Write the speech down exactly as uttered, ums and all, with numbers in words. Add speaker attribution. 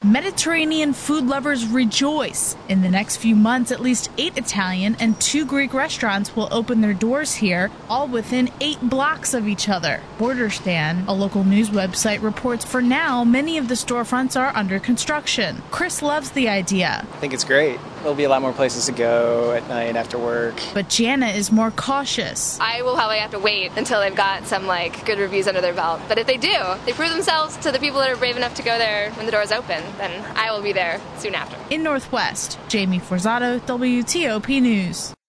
Speaker 1: Mediterranean food lovers rejoice. In the next few months, at least eight Italian and two Greek restaurants will open their doors here, all within eight blocks of each other. Borderstan, a local news website, reports for now many of the storefronts are under construction. Chris loves the idea.
Speaker 2: I think it's great. There'll be a lot more places to go at night after work.
Speaker 1: But Jana is more cautious.
Speaker 3: I will probably have to wait until they've got some like good reviews under their belt. But if they do, they prove themselves to the people that are brave enough to go there when the doors open, then I will be there soon after.
Speaker 1: In Northwest, Jamie Forzato, W T O P News.